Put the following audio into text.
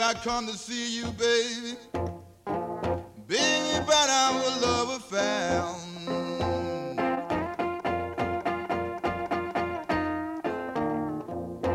I come to see you, baby. Baby, about our love affair.